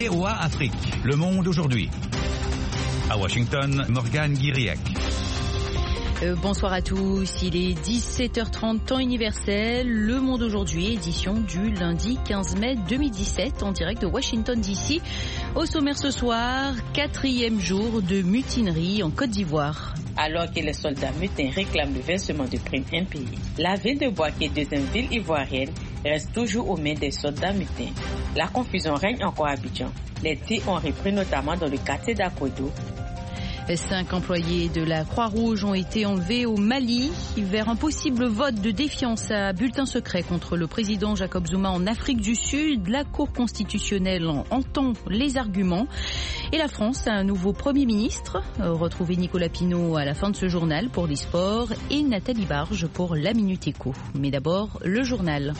VOA Afrique, le monde aujourd'hui. À Washington, Morgane Guiriec. Bonsoir à tous, il est 17h30 temps universel, Le Monde aujourd'hui, édition du lundi 15 mai 2017 en direct de Washington DC. Au sommaire ce soir, 4e jour de mutinerie en Côte d'Ivoire. Alors que les soldats mutins réclament le versement de primes impayées, la ville de Bouaké, deuxième ville ivoirienne, reste toujours aux mains des soldats mutins. La confusion règne encore à Abidjan. Les tirs ont repris notamment dans le quartier d'Akwedo. 5 employés de la Croix-Rouge ont été enlevés au Mali vers un possible vote de défiance à bulletin secret contre le président Jacob Zuma en Afrique du Sud. La Cour constitutionnelle entend les arguments. Et la France a un nouveau Premier ministre. Retrouvez Nicolas Pinault à la fin de ce journal pour les sports et Nathalie Barge pour la Minute Éco. Mais d'abord, le journal.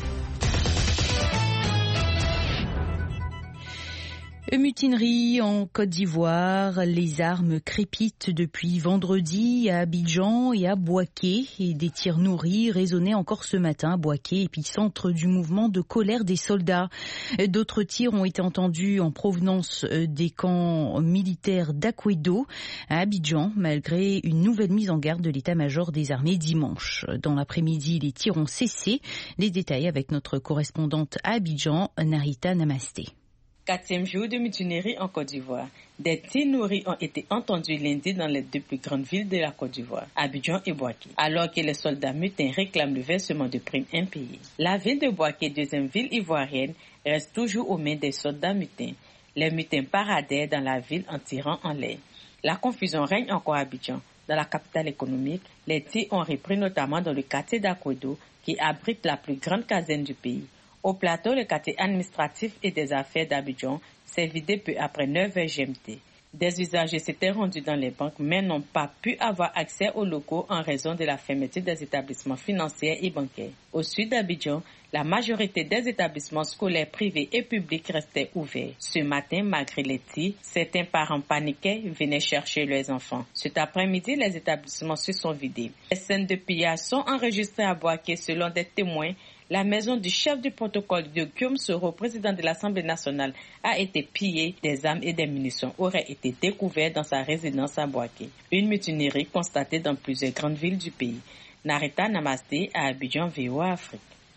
Mutinerie en Côte d'Ivoire, les armes crépitent depuis vendredi à Abidjan et à Bouaké et des tirs nourris résonnaient encore ce matin à Bouaké, épicentre du mouvement de colère des soldats. D'autres tirs ont été entendus en provenance des camps militaires d'Akwedo à Abidjan, malgré une nouvelle mise en garde de l'état-major des armées dimanche. Dans l'après-midi, les tirs ont cessé. Les détails avec notre correspondante à Abidjan, Narita Namasté. 4e jour de mutinerie en Côte d'Ivoire. Des tirs nourris ont été entendus lundi dans les deux plus grandes villes de la Côte d'Ivoire, Abidjan et Bouaké, alors que les soldats mutins réclament le versement de primes impayées. La ville de Bouaké, deuxième ville ivoirienne, reste toujours aux mains des soldats mutins. Les mutins paradèrent dans la ville en tirant en l'air. La confusion règne encore à Abidjan. Dans la capitale économique, les tirs ont repris notamment dans le quartier d'Akwedo, qui abrite la plus grande caserne du pays. Au plateau, le quartier administratif et des affaires d'Abidjan s'est vidé peu après 9h GMT. Des usagers s'étaient rendus dans les banques mais n'ont pas pu avoir accès aux locaux en raison de la fermeture des établissements financiers et bancaires. Au sud d'Abidjan, la majorité des établissements scolaires privés et publics restaient ouverts. Ce matin, malgré les tirs, certains parents paniquaient venaient chercher leurs enfants. Cet après-midi, les établissements se sont vidés. Les scènes de pillage sont enregistrées à Bouaké selon des témoins. La maison du chef du protocole de Guillaume Soro, président de l'Assemblée nationale, a été pillée. Des armes et des munitions auraient été découvertes dans sa résidence à Bouaké. Une mutinerie constatée dans plusieurs grandes villes du pays. Narita Namasté à Abidjan, VOA Afrique.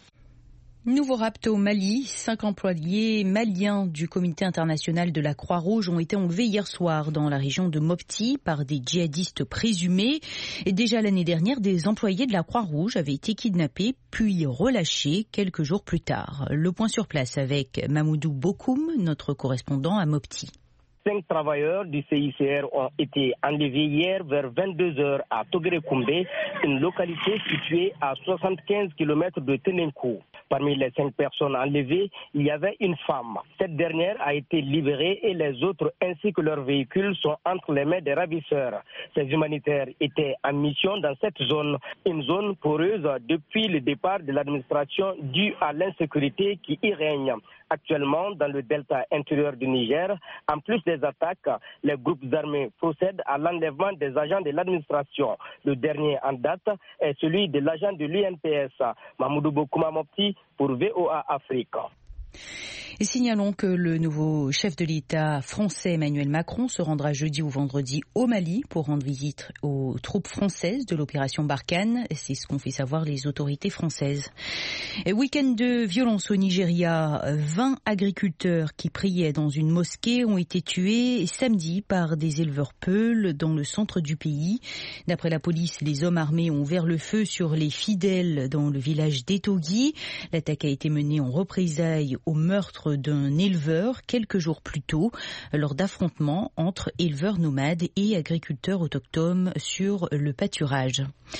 Nouveau rapt au Mali, 5 employés maliens du comité international de la Croix-Rouge ont été enlevés hier soir dans la région de Mopti par des djihadistes présumés. Et déjà l'année dernière, des employés de la Croix-Rouge avaient été kidnappés puis relâchés quelques jours plus tard. Le point sur place avec Mamoudou Bokoum, notre correspondant à Mopti. 5 travailleurs du CICR ont été enlevés hier vers 22h à Togere-Koumbe, une localité située à 75 km de Tenenkou. Parmi les 5 personnes enlevées, il y avait une femme. Cette dernière a été libérée et les autres ainsi que leurs véhicules sont entre les mains des ravisseurs. Ces humanitaires étaient en mission dans cette zone, une zone poreuse depuis le départ de l'administration due à l'insécurité qui y règne. Actuellement, dans le delta intérieur du Niger, en plus des attaques, les groupes armés procèdent à l'enlèvement des agents de l'administration. Le dernier en date est celui de l'agent de l'UNPS, Mamoudou Bokouma Mopti, pour VOA Afrique. Et signalons que le nouveau chef de l'État français Emmanuel Macron se rendra jeudi ou vendredi au Mali pour rendre visite aux troupes françaises de l'opération Barkhane. C'est ce qu'ont fait savoir les autorités françaises. Et week-end de violence au Nigeria, 20 agriculteurs qui priaient dans une mosquée ont été tués samedi par des éleveurs peuls dans le centre du pays. D'après la police, les hommes armés ont ouvert le feu sur les fidèles dans le village d'Etogui. L'attaque a été menée en représailles au meurtre d'un éleveur quelques jours plus tôt lors d'affrontements entre éleveurs nomades et agriculteurs autochtones sur le pâturage.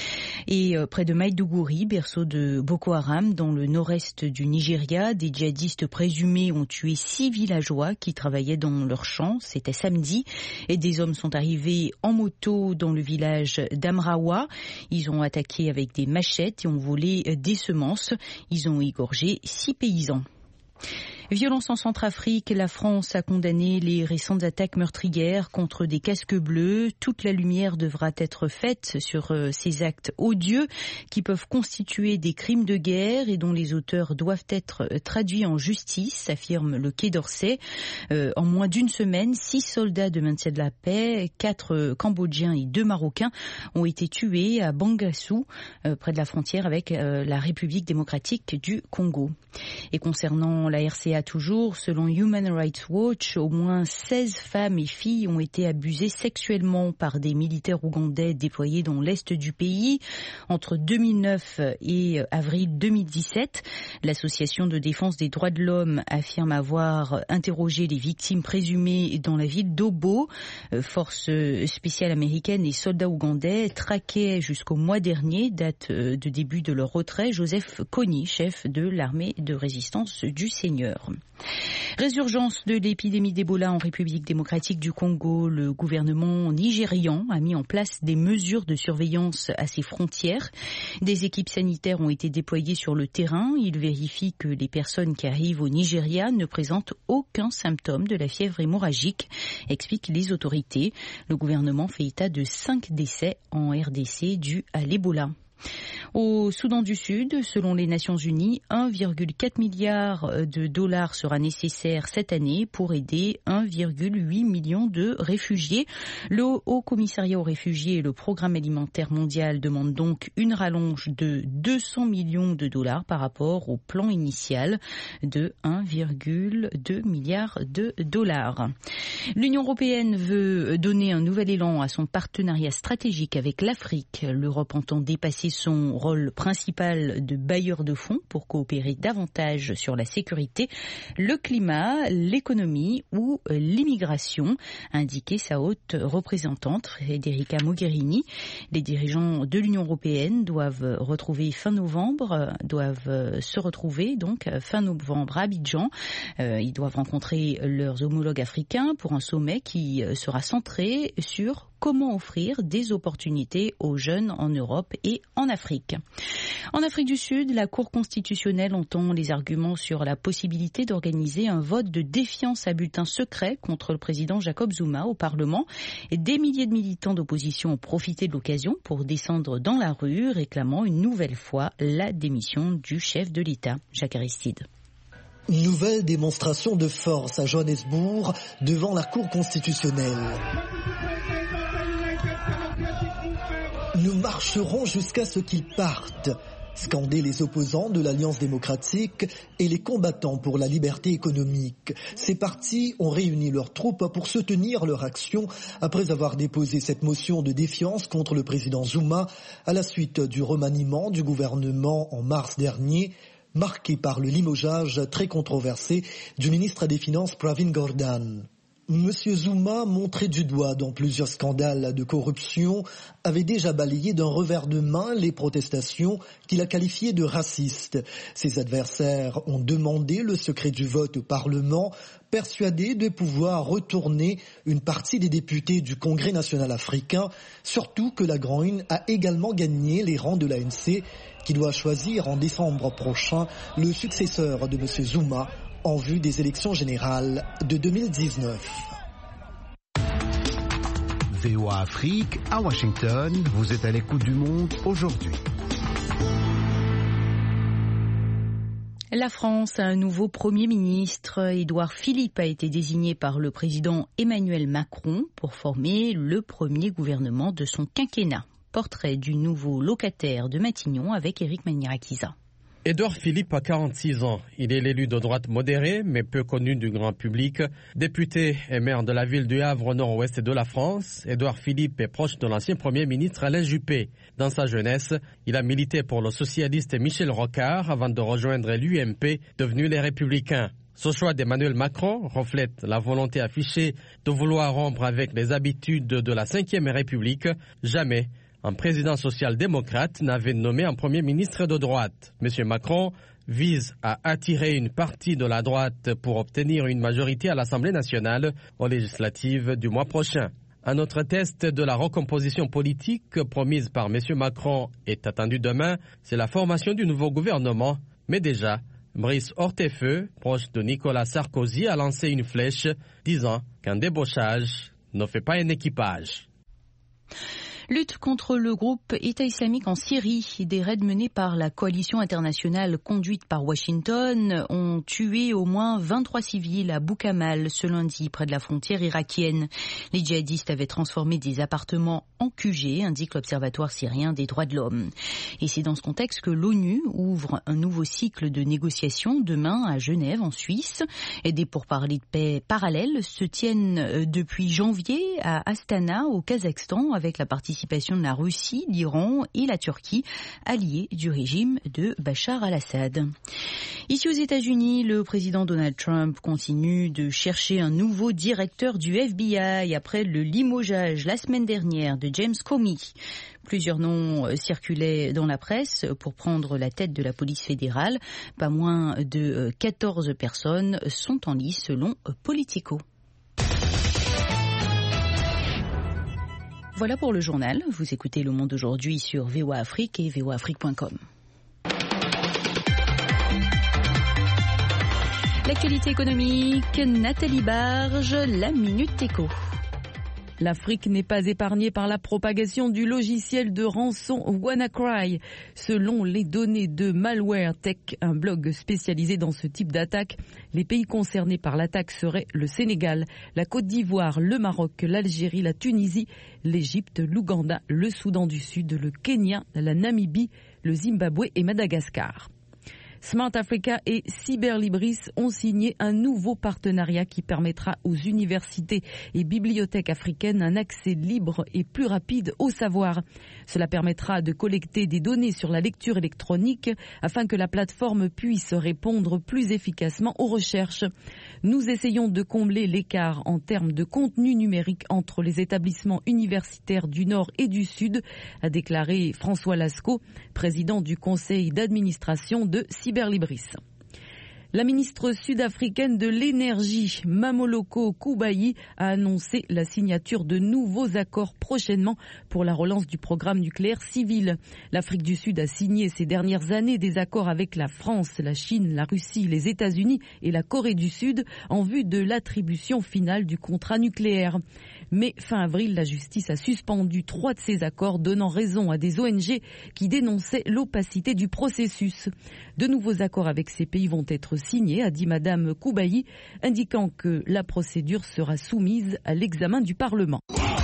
Et près de Maïdougouri, berceau de Boko Haram, dans le nord-est du Nigeria, des djihadistes présumés ont tué 6 villageois qui travaillaient dans leurs champs. C'était samedi. Et des hommes sont arrivés en moto dans le village d'Amrawa. Ils ont attaqué avec des machettes et ont volé des semences. Ils ont égorgé 6 paysans. Violence en Centrafrique, la France a condamné les récentes attaques meurtrières contre des casques bleus. Toute la lumière devra être faite sur ces actes odieux qui peuvent constituer des crimes de guerre et dont les auteurs doivent être traduits en justice, affirme le Quai d'Orsay. En moins d'une semaine, 6 soldats de maintien de la paix, 4 Cambodgiens et 2 Marocains ont été tués à Bangassou, près de la frontière avec la République démocratique du Congo. Et concernant la RCA toujours, selon Human Rights Watch, au moins 16 femmes et filles ont été abusées sexuellement par des militaires ougandais déployés dans l'est du pays entre 2009 et avril 2017. L'association de défense des droits de l'homme affirme avoir interrogé les victimes présumées dans la ville d'Obo. Forces spéciales américaines et soldats ougandais traquaient jusqu'au mois dernier, date de début de leur retrait, Joseph Kony, chef de l'armée de résistance du Seigneur. Résurgence de l'épidémie d'Ebola en République démocratique du Congo. Le gouvernement nigérian a mis en place des mesures de surveillance à ses frontières. Des équipes sanitaires ont été déployées sur le terrain. Ils vérifient que les personnes qui arrivent au Nigeria ne présentent aucun symptôme de la fièvre hémorragique, expliquent les autorités. Le gouvernement fait état de 5 décès en RDC dus à l'Ebola. Au Soudan du Sud, selon les Nations Unies, 1,4 milliard de dollars sera nécessaire cette année pour aider 1,8 million de réfugiés. Le Haut Commissariat aux réfugiés et le Programme alimentaire mondial demandent donc une rallonge de 200 millions de dollars par rapport au plan initial de 1,2 milliard de dollars. L'Union européenne veut donner un nouvel élan à son partenariat stratégique avec l'Afrique. L'Europe entend dépasser son rôle principal de bailleur de fonds pour coopérer davantage sur la sécurité, le climat, l'économie ou l'immigration, a indiqué sa haute représentante Federica Mogherini. Les dirigeants de l'Union européenne doivent se retrouver fin novembre à Abidjan. Ils doivent rencontrer leurs homologues africains pour un sommet qui sera centré sur comment offrir des opportunités aux jeunes en Europe et en Afrique. En Afrique du Sud, la Cour constitutionnelle entend les arguments sur la possibilité d'organiser un vote de défiance à bulletin secret contre le président Jacob Zuma au Parlement. Et des milliers de militants d'opposition ont profité de l'occasion pour descendre dans la rue, réclamant une nouvelle fois la démission du chef de l'État, Jacques Aristide. Nouvelle démonstration de force à Johannesburg devant la Cour constitutionnelle. Nous marcherons jusqu'à ce qu'ils partent, scandaient les opposants de l'Alliance démocratique et les combattants pour la liberté économique. Ces partis ont réuni leurs troupes pour soutenir leur action après avoir déposé cette motion de défiance contre le président Zuma à la suite du remaniement du gouvernement en mars dernier, marqué par le limogeage très controversé du ministre des Finances Pravin Gordhan. Monsieur Zuma, montré du doigt dans plusieurs scandales de corruption, avait déjà balayé d'un revers de main les protestations qu'il a qualifiées de racistes. Ses adversaires ont demandé le secret du vote au Parlement, persuadés de pouvoir retourner une partie des députés du Congrès national africain, surtout que la Groen a également gagné les rangs de l'ANC, qui doit choisir en décembre prochain le successeur de monsieur Zuma, en vue des élections générales de 2019. VOA Afrique, à Washington, vous êtes à l'écoute du monde aujourd'hui. La France a un nouveau Premier ministre. Édouard Philippe a été désigné par le président Emmanuel Macron pour former le premier gouvernement de son quinquennat. Portrait du nouveau locataire de Matignon avec Éric Maniarakiza. Édouard Philippe a 46 ans. Il est l'élu de droite modérée, mais peu connu du grand public. Député et maire de la ville du Havre au nord-ouest de la France, Édouard Philippe est proche de l'ancien Premier ministre Alain Juppé. Dans sa jeunesse, il a milité pour le socialiste Michel Rocard avant de rejoindre l'UMP, devenu les Républicains. Ce choix d'Emmanuel Macron reflète la volonté affichée de vouloir rompre avec les habitudes de la Ve République. Jamais un président social-démocrate n'avait nommé un Premier ministre de droite. M. Macron vise à attirer une partie de la droite pour obtenir une majorité à l'Assemblée nationale aux législatives du mois prochain. Un autre test de la recomposition politique promise par M. Macron est attendu demain. C'est la formation du nouveau gouvernement. Mais déjà, Brice Hortefeux, proche de Nicolas Sarkozy, a lancé une flèche disant qu'un débauchage ne fait pas un équipage. Lutte contre le groupe État islamique en Syrie. Des raids menés par la coalition internationale conduite par Washington ont tué au moins 23 civils à Boukamal ce lundi près de la frontière irakienne. Les djihadistes avaient transformé des appartements en QG, indique l'Observatoire syrien des droits de l'homme. Et c'est dans ce contexte que l'ONU ouvre un nouveau cycle de négociations demain à Genève en Suisse. Et des pourparlers de paix parallèles se tiennent depuis janvier à Astana au Kazakhstan avec la participation de la Russie, l'Iran et la Turquie, alliés du régime de Bachar al-Assad. Ici aux États-Unis, le président Donald Trump continue de chercher un nouveau directeur du FBI après le limogeage la semaine dernière de James Comey. Plusieurs noms circulaient dans la presse pour prendre la tête de la police fédérale. Pas moins de 14 personnes sont en lice selon Politico. Voilà pour le journal. Vous écoutez Le Monde aujourd'hui sur VOA Afrique et voaafrique.com. L'actualité économique, Nathalie Barge, la Minute Éco. L'Afrique n'est pas épargnée par la propagation du logiciel de rançon WannaCry. Selon les données de Malware Tech, un blog spécialisé dans ce type d'attaque, les pays concernés par l'attaque seraient le Sénégal, la Côte d'Ivoire, le Maroc, l'Algérie, la Tunisie, l'Égypte, l'Ouganda, le Soudan du Sud, le Kenya, la Namibie, le Zimbabwe et Madagascar. Smart Africa et Cyberlibris ont signé un nouveau partenariat qui permettra aux universités et bibliothèques africaines un accès libre et plus rapide au savoir. Cela permettra de collecter des données sur la lecture électronique afin que la plateforme puisse répondre plus efficacement aux recherches. Nous essayons de combler l'écart en termes de contenu numérique entre les établissements universitaires du Nord et du Sud, a déclaré François Lascaux, président du conseil d'administration de Cyberlibris. La ministre sud-africaine de l'énergie, Mamoloko Kubayi, a annoncé la signature de nouveaux accords prochainement pour la relance du programme nucléaire civil. L'Afrique du Sud a signé ces dernières années des accords avec la France, la Chine, la Russie, les États-Unis et la Corée du Sud en vue de l'attribution finale du contrat nucléaire. Mais fin avril, la justice a suspendu 3 de ces accords, donnant raison à des ONG qui dénonçaient l'opacité du processus. De nouveaux accords avec ces pays vont être signés, a dit Madame Kubayi, indiquant que la procédure sera soumise à l'examen du Parlement.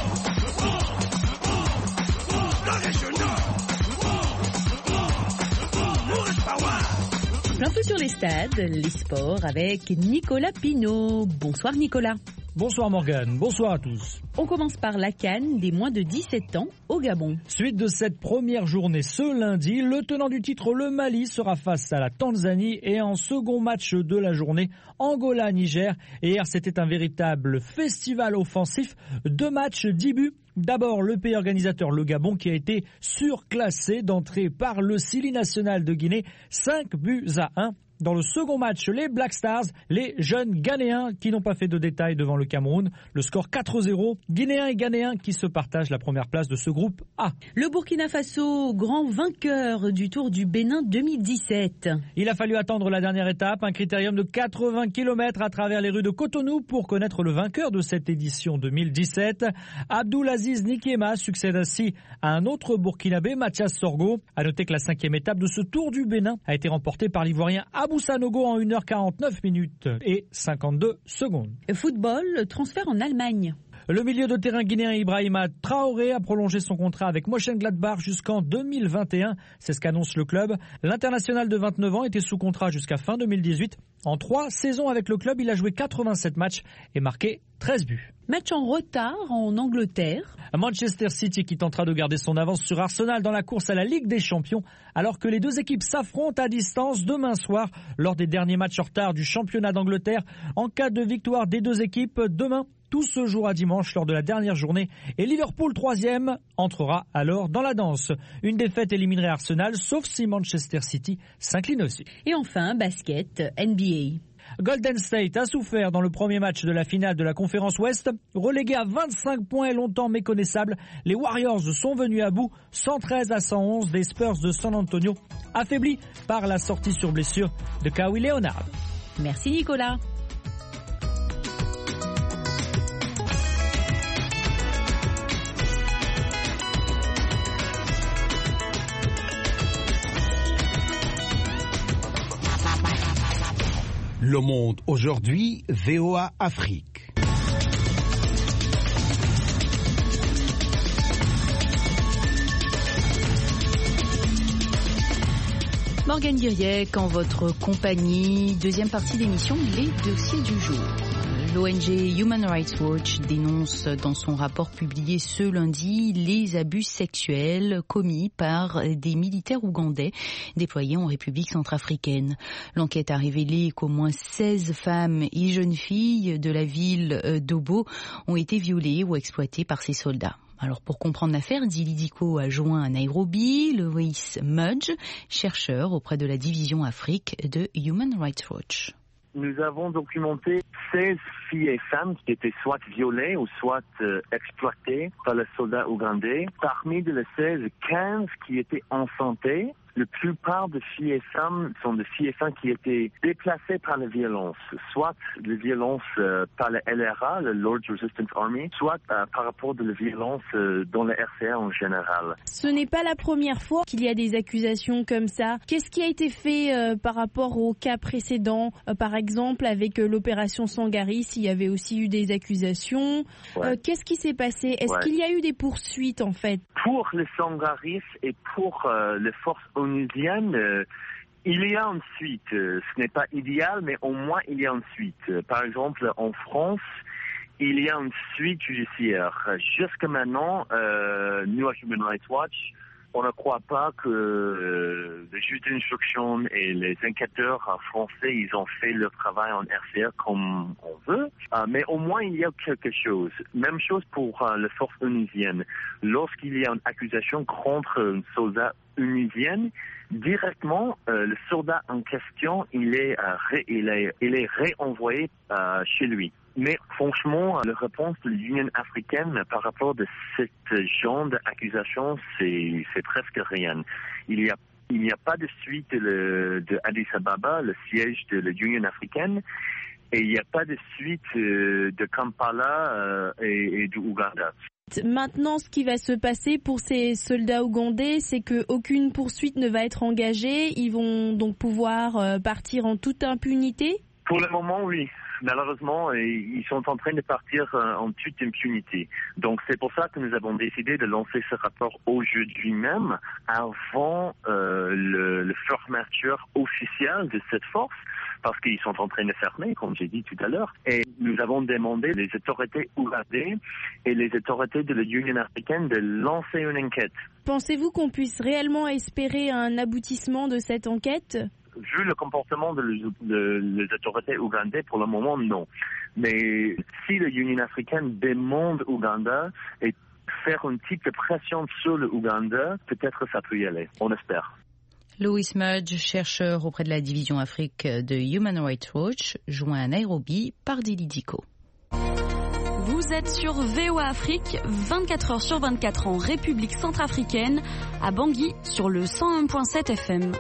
Un peu sur les stades, les sports avec Nicolas Pinault. Bonsoir Nicolas. Bonsoir Morgane, bonsoir à tous. On commence par la CAN des moins de 17 ans au Gabon. Suite de cette première journée ce lundi, le tenant du titre, le Mali, sera face à la Tanzanie et en second match de la journée, Angola-Niger. Hier, c'était un véritable festival offensif, 2 matchs, 10 buts. D'abord, le pays organisateur, le Gabon, qui a été surclassé d'entrée par le Sili national de Guinée, 5-1. Dans le second match, les Black Stars, les jeunes Ghanéens qui n'ont pas fait de détails devant le Cameroun. Le score 4-0, Guinéens et Ghanéens qui se partagent la première place de ce groupe A. Le Burkina Faso, grand vainqueur du Tour du Bénin 2017. Il a fallu attendre la dernière étape, un critérium de 80 km à travers les rues de Cotonou pour connaître le vainqueur de cette édition 2017. Abdoulaziz Nikema succède ainsi à un autre Burkinabé, Mathias Sorgo. À noter que la 5e étape de ce Tour du Bénin a été remportée par l'Ivoirien Abou Sanogo en 1h49 minutes et 52 secondes. Football, transfert en Allemagne. Le milieu de terrain guinéen Ibrahima Traoré a prolongé son contrat avec Mönchengladbach jusqu'en 2021. C'est ce qu'annonce le club. L'international de 29 ans était sous contrat jusqu'à fin 2018. En 3 saisons avec le club, il a joué 87 matchs et marqué 13 buts. Match en retard en Angleterre. Manchester City qui tentera de garder son avance sur Arsenal dans la course à la Ligue des Champions, alors que les deux équipes s'affrontent à distance demain soir lors des derniers matchs en retard du championnat d'Angleterre. En cas de victoire des deux équipes, demain, tout se jouera dimanche lors de la dernière journée et Liverpool 3e entrera alors dans la danse. Une défaite éliminerait Arsenal, sauf si Manchester City s'incline aussi. Et enfin, basket, NBA. Golden State a souffert dans le premier match de la finale de la conférence Ouest. Relégué à 25 points et longtemps méconnaissable, les Warriors sont venus à bout 113-111 des Spurs de San Antonio, affaiblis par la sortie sur blessure de Kawhi Leonard. Merci Nicolas. Le Monde aujourd'hui, VOA Afrique. Morgane Guiriec en votre compagnie. Deuxième partie d'émission, les dossiers du jour. L'ONG Human Rights Watch dénonce dans son rapport publié ce lundi les abus sexuels commis par des militaires ougandais déployés en République centrafricaine. L'enquête a révélé qu'au moins 16 femmes et jeunes filles de la ville d'Obo ont été violées ou exploitées par ces soldats. Alors pour comprendre l'affaire, Dili Diko a joint à Nairobi Louis Mudge, chercheur auprès de la division Afrique de Human Rights Watch. Nous avons documenté 16 filles et femmes qui étaient soit violées ou soit exploitées par les soldats ougandais. Parmi les 16, 15 qui étaient en santé. La plupart des filles et femmes sont des filles et femmes qui étaient déplacées par la violence, soit la violence par le LRA, le Lord's Resistance Army, soit par rapport à la violence dans le RCA en général. Ce n'est pas la première fois qu'il y a des accusations comme ça. Qu'est-ce qui a été fait par rapport au cas précédent, par exemple avec l'opération Sangaris, il y avait aussi eu des accusations. Ouais. Qu'est-ce qui s'est passé? Est-ce qu'il y a eu des poursuites en fait? Pour les Sangaris et pour les forces onusiennes, il y a une suite. Ce n'est pas idéal, mais au moins il y a une suite. Par exemple, en France, il y a une suite judiciaire. Jusqu'à maintenant, nous à Human Rights Watch, on ne croit pas que les juges d'instruction et les enquêteurs français, ils ont fait leur travail en RCA comme on veut. Mais au moins, il y a quelque chose. Même chose pour les forces onusiennes. Lorsqu'il y a une accusation contre un soldat onusien, directement, le soldat en question, il est réenvoyé chez lui. Mais franchement, la réponse de l'Union africaine par rapport à ce genre d'accusation, c'est presque rien. Il n'y a pas de suite de Addis Ababa, le siège de l'Union africaine, et il n'y a pas de suite de Kampala et du Ouganda. Maintenant, ce qui va se passer pour ces soldats ougandais, c'est qu'aucune poursuite ne va être engagée. Ils vont donc pouvoir partir en toute impunité? Pour le moment, oui. Malheureusement, ils sont en train de partir en toute impunité. Donc, c'est pour ça que nous avons décidé de lancer ce rapport aujourd'hui même, avant le fermeture officielle de cette force, parce qu'ils sont en train de fermer, comme j'ai dit tout à l'heure. Et nous avons demandé les autorités ougandaises et les autorités de l'Union africaine de lancer une enquête. Pensez-vous qu'on puisse réellement espérer un aboutissement de cette enquête ? Vu le comportement des autorités ougandaises, pour le moment, non. Mais si l'Union africaine demande Ouganda et faire un type de pression sur le Ouganda, peut-être ça peut y aller. On espère. Louis Mudge, chercheur auprès de la division Afrique de Human Rights Watch, joint à Nairobi par Dili Diko. Vous êtes sur VOA Afrique, 24 heures sur 24 en République centrafricaine, à Bangui sur le 101.7 FM.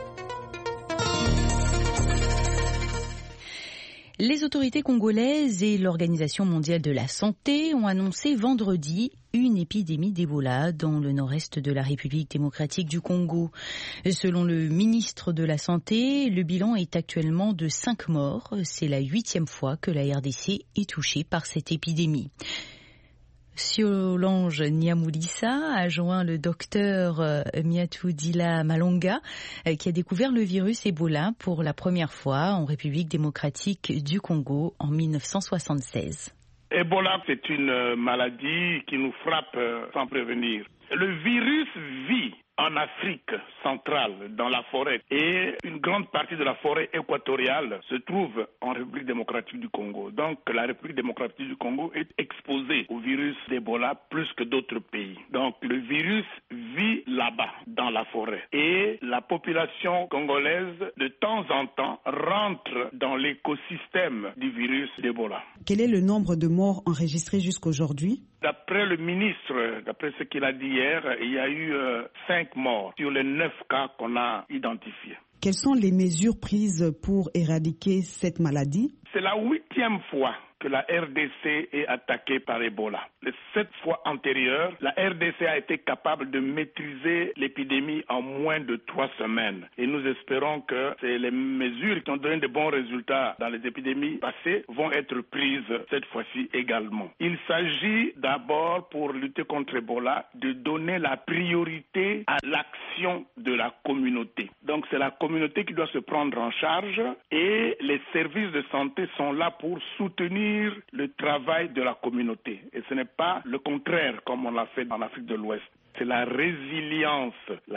Les autorités congolaises et l'Organisation mondiale de la santé ont annoncé vendredi une épidémie d'Ebola dans le nord-est de la République démocratique du Congo. Selon le ministre de la Santé, le bilan est actuellement de 5 morts. C'est la 8e fois que la RDC est touchée par cette épidémie. Solange Nyamulisa a joint le docteur Miatoudila Malonga qui a découvert le virus Ebola pour la première fois en République démocratique du Congo en 1976. Ebola, c'est une maladie qui nous frappe sans prévenir. Le virus vit en Afrique centrale, dans la forêt, et une grande partie de la forêt équatoriale se trouve en République démocratique du Congo. Donc la République démocratique du Congo est exposée au virus d'Ebola plus que d'autres pays. Donc le virus vit là-bas, dans la forêt. Et la population congolaise, de temps en temps, rentre dans l'écosystème du virus d'Ebola. Quel est le nombre de morts enregistrés jusqu'aujourd'hui? D'après le ministre, d'après ce qu'il a dit hier, il y a eu 5 morts sur les 9 cas qu'on a identifiés. Quelles sont les mesures prises pour éradiquer cette maladie? C'est la 8e fois que la RDC est attaquée par Ebola. Les 7 fois antérieures, la RDC a été capable de maîtriser l'épidémie en moins de 3 semaines. Et nous espérons que les mesures qui ont donné de bons résultats dans les épidémies passées vont être prises cette fois-ci également. Il s'agit d'abord, pour lutter contre Ebola, de donner la priorité à l'action de la communauté. Donc c'est la communauté qui doit se prendre en charge et les services de santé sont là pour soutenir le travail de la communauté. Et ce n'est pas le contraire comme on l'a fait en Afrique de l'Ouest. C'est la résilience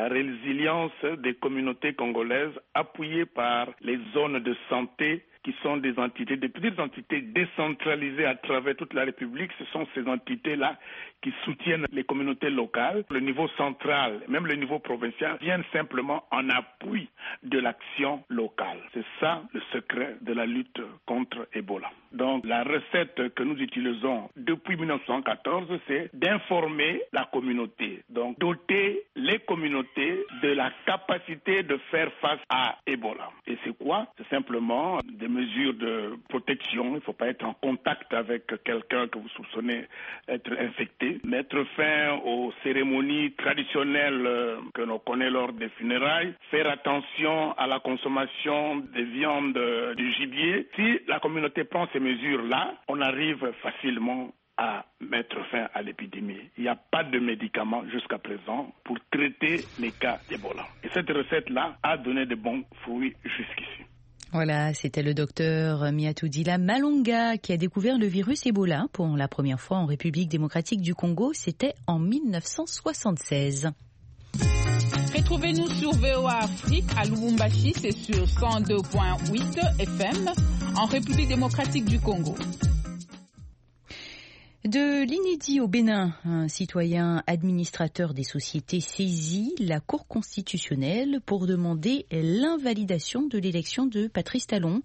des communautés congolaises appuyées par les zones de santé qui sont des entités, des petites entités décentralisées à travers toute la République. Ce sont ces entités-là qui soutiennent les communautés locales. Le niveau central, même le niveau provincial, viennent simplement en appui de l'action locale. C'est ça le secret de la lutte contre Ebola. Donc la recette que nous utilisons depuis 1914, c'est d'informer la communauté. Donc doter les communautés de la capacité de faire face à Ebola. Et c'est quoi? C'est simplement des mesures de protection. Il ne faut pas être en contact avec quelqu'un que vous soupçonnez être infecté. Mettre fin aux cérémonies traditionnelles que l'on connaît lors des funérailles. Faire attention à la consommation des viandes du gibier. Si la communauté prend ces mesures-là, on arrive facilement à mettre fin à l'épidémie. Il n'y a pas de médicaments jusqu'à présent pour traiter les cas d'Ebola. Et cette recette-là a donné de bons fruits jusqu'ici. Voilà, c'était le docteur Miatoudila Malonga qui a découvert le virus Ebola pour la première fois en République démocratique du Congo. C'était en 1976. Retrouvez-nous sur VOA Afrique à Lubumbashi, c'est sur 102.8 FM en République démocratique du Congo. De l'inédit au Bénin, un citoyen administrateur des sociétés saisit la Cour constitutionnelle pour demander l'invalidation de l'élection de Patrice Talon.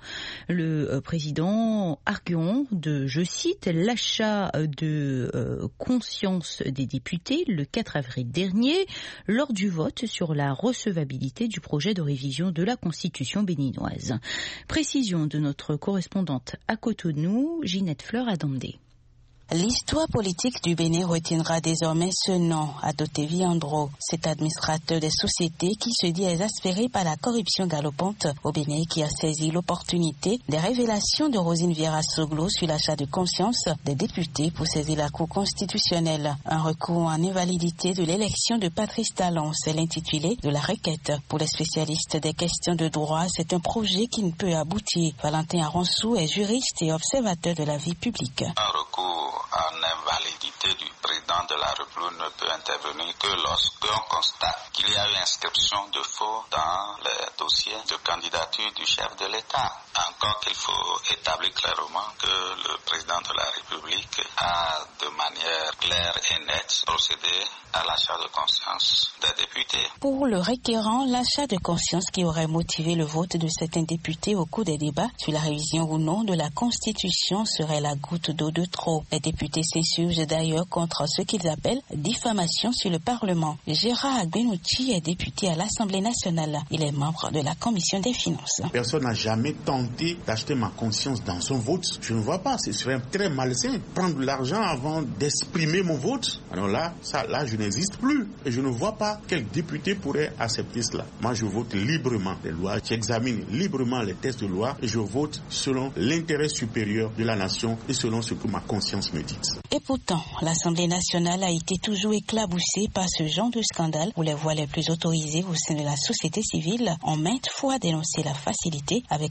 Le président arguant de, je cite, l'achat de conscience des députés le 4 avril dernier lors du vote sur la recevabilité du projet de révision de la Constitution béninoise. Précision de notre correspondante à Cotonou, Ginette Fleur-Adamdé. L'histoire politique du Bénin retiendra désormais ce nom, Adoté Viandro, cet administrateur des sociétés qui se dit exaspéré par la corruption galopante au Bénin, qui a saisi l'opportunité des révélations de Rosine Vieira Soglo sur l'achat de conscience des députés pour saisir la Cour constitutionnelle. Un recours en invalidité de l'élection de Patrice Talon, c'est l'intitulé de la requête. Pour les spécialistes des questions de droit, c'est un projet qui ne peut aboutir. Valentin Aronsou est juriste et observateur de la vie publique. Un recours en invalidité du président de la République ne peut intervenir que lorsqu'on constate qu'il y a eu inscription de faux dans les dossiers de candidature du chef de l'État. Encore qu'il faut établir clairement que le président de la République a de manière claire et nette procédé à l'achat de conscience des députés. Pour le requérant, l'achat de conscience qui aurait motivé le vote de certains députés au cours des débats sur la révision ou non de la Constitution serait la goutte d'eau de trop. Les députés s'insurgent d'ailleurs contre ce qu'ils appellent diffamation sur le Parlement. Gérard Agbenouchi est député à l'Assemblée nationale. Il est membre de la Commission des finances. Personne n'a jamais tenté d'acheter ma conscience dans son vote. Je ne vois pas, ce serait très malsain. Prendre l'argent avant d'exprimer mon vote. Alors là, je n'existe plus. Et je ne vois pas quel député pourrait accepter cela. Moi, je vote librement les lois. J'examine librement les textes de loi et je vote selon l'intérêt supérieur de la nation et selon ce que ma conscience me dit. Et pourtant, l'Assemblée nationale a été toujours éclaboussée par ce genre de scandale où les voix les plus autorisées au sein de la société civile ont maintes fois dénoncé la facilité avec laquelle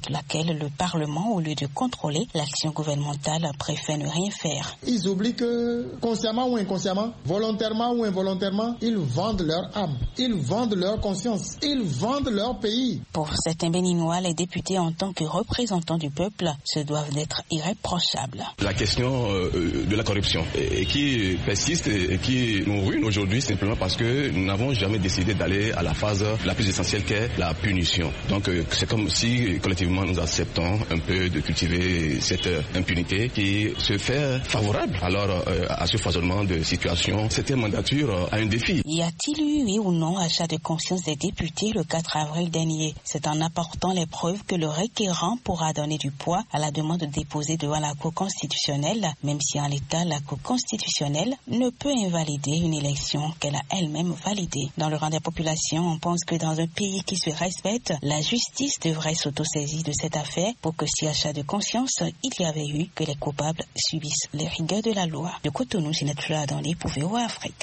laquelle le Parlement, au lieu de contrôler l'action gouvernementale, préfère ne rien faire. Ils oublient que, consciemment ou inconsciemment, volontairement ou involontairement, ils vendent leur âme, ils vendent leur conscience, ils vendent leur pays. Pour certains Béninois, les députés en tant que représentants du peuple se doivent d'être irréprochables. La question de la corruption qui persiste et qui nous ruine aujourd'hui simplement parce que nous n'avons jamais décidé d'aller à la phase la plus essentielle qu'est la punition. Donc c'est comme si collectivement nous acceptons un peu de cultiver cette impunité qui se fait favorable alors à ce foisonnement de situations. Cette mandature a un défi. Y a-t-il eu, oui ou non, achat de conscience des députés le 4 avril dernier? C'est en apportant les preuves que le requérant pourra donner du poids à la demande déposée devant la Cour constitutionnelle, même si en l'état, la Cour constitutionnelle ne peut invalider une élection qu'elle a elle-même validée. Dans le rang des populations, on pense que dans un pays qui se respecte, la justice devrait s'autosaisir de cette affaire pour que si achat de conscience il y avait eu, que les coupables subissent les rigueurs de la loi. De Cotonou, Ginette Fleur dans les VOA Afrique.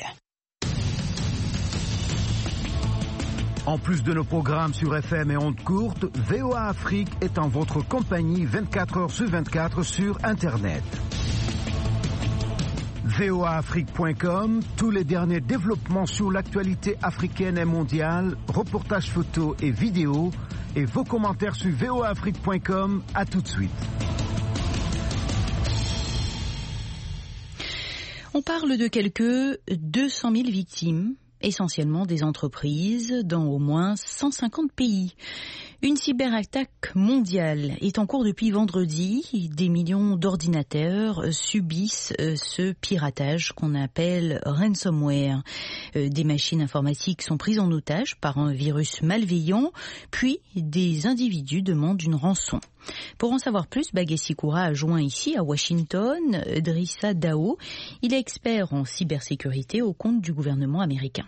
En plus de nos programmes sur FM et ondes courtes, VOA Afrique est en votre compagnie 24 heures sur 24 sur Internet. voaafrique.com, tous les derniers développements sur l'actualité africaine et mondiale, reportages photos et vidéos, et vos commentaires sur voaafrique.com. À tout de suite. On parle de quelques 200 000 victimes, essentiellement des entreprises, dans au moins 150 pays. Une cyberattaque mondiale est en cours depuis vendredi. Des millions d'ordinateurs subissent ce piratage qu'on appelle ransomware. Des machines informatiques sont prises en otage par un virus malveillant, puis des individus demandent une rançon. Pour en savoir plus, Bagessi Koura a joint ici à Washington Drissa Dao. Il est expert en cybersécurité au compte du gouvernement américain.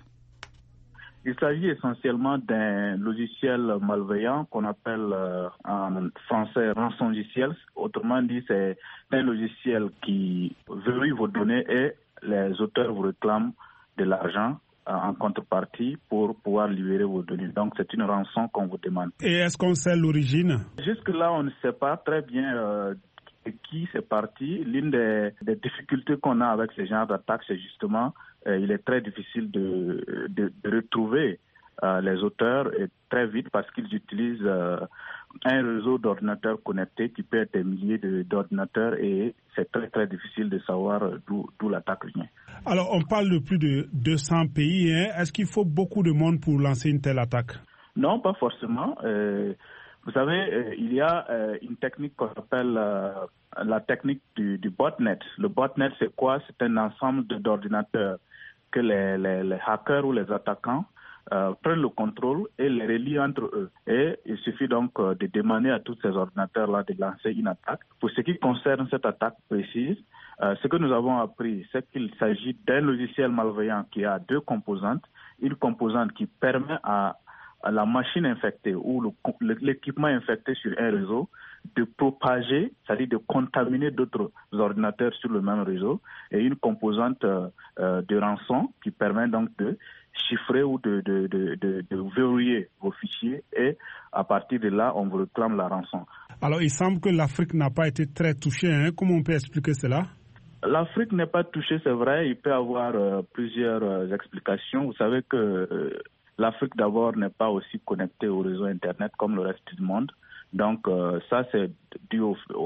Il s'agit essentiellement d'un logiciel malveillant qu'on appelle en français rançon logiciel. Autrement dit, c'est un logiciel qui verrouille vos données et les auteurs vous réclament de l'argent en contrepartie pour pouvoir libérer vos données. Donc c'est une rançon qu'on vous demande. Et est-ce qu'on sait l'origine? Jusque-là, on ne sait pas très bien de qui c'est parti. L'une des difficultés qu'on a avec ce genre d'attaque, c'est justement il est très difficile de retrouver les auteurs et très vite parce qu'ils utilisent un réseau d'ordinateurs connectés qui peut être des milliers d'ordinateurs et c'est très très difficile de savoir d'où l'attaque vient. Alors on parle de plus de 200 pays. Est-ce qu'il faut beaucoup de monde pour lancer une telle attaque? Non, pas forcément. Vous savez, il y a une technique qu'on appelle la technique du botnet. Le botnet, c'est quoi? C'est un ensemble d'ordinateurs que les hackers ou les attaquants prennent le contrôle et les relient entre eux. Et il suffit donc de demander à tous ces ordinateurs-là de lancer une attaque. Pour ce qui concerne cette attaque précise, ce que nous avons appris, c'est qu'il s'agit d'un logiciel malveillant qui a deux composantes. Une composante qui permet à la machine infectée ou l'équipement infecté sur un réseau de propager, c'est-à-dire de contaminer d'autres ordinateurs sur le même réseau, et une composante de rançon qui permet donc de chiffrer ou de verrouiller vos fichiers, et à partir de là, on vous réclame la rançon. Alors, il semble que l'Afrique n'a pas été très touchée. Comment on peut expliquer cela? L'Afrique n'est pas touchée, c'est vrai. Il peut y avoir plusieurs explications. Vous savez que l'Afrique, d'abord, n'est pas aussi connectée au réseau Internet comme le reste du monde. Donc, ça, c'est dû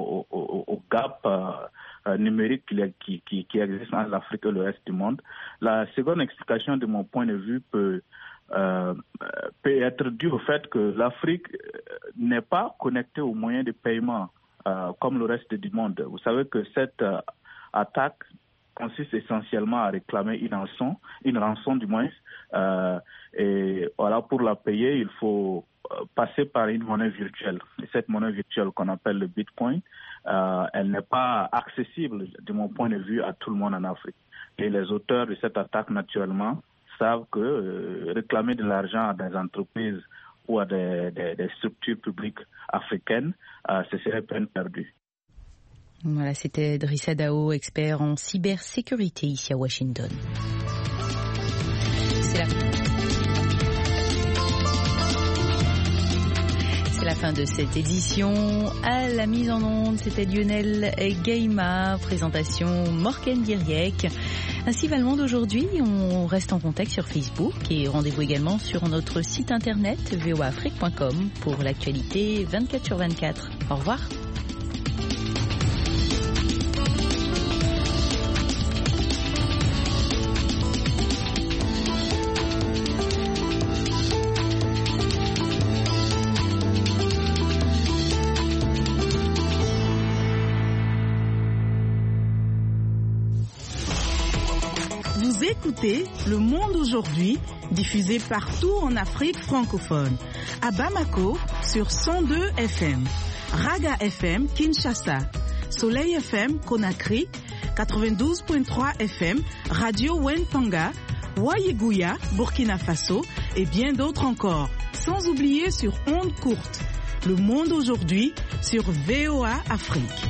au gap numérique qui existe entre l'Afrique et le reste du monde. La seconde explication, de mon point de vue, peut être due au fait que l'Afrique n'est pas connectée aux moyens de paiement comme le reste du monde. Vous savez que cette attaque consiste essentiellement à réclamer une rançon du moins, et voilà, pour la payer, il faut passer par une monnaie virtuelle. Et cette monnaie virtuelle qu'on appelle le Bitcoin, elle n'est pas accessible, de mon point de vue, à tout le monde en Afrique. Et les auteurs de cette attaque, naturellement, savent que réclamer de l'argent à des entreprises ou à des structures publiques africaines, ce serait peine perdue. Voilà, c'était Drissa Dao, expert en cybersécurité ici à Washington. C'est la fin de cette édition. À la mise en onde, c'était Lionel Gaïma, présentation Morken Diriek. Ainsi va le monde aujourd'hui. On reste en contact sur Facebook et rendez-vous également sur notre site internet voaafrique.com pour l'actualité 24/24. Au revoir. Vous écoutez Le Monde aujourd'hui, diffusé partout en Afrique francophone. À Bamako, sur 102 FM. Raga FM, Kinshasa. Soleil FM, Conakry. 92.3 FM, Radio Wentanga. Wayeguya, Burkina Faso. Et bien d'autres encore. Sans oublier sur ondes courtes. Le Monde aujourd'hui, sur VOA Afrique.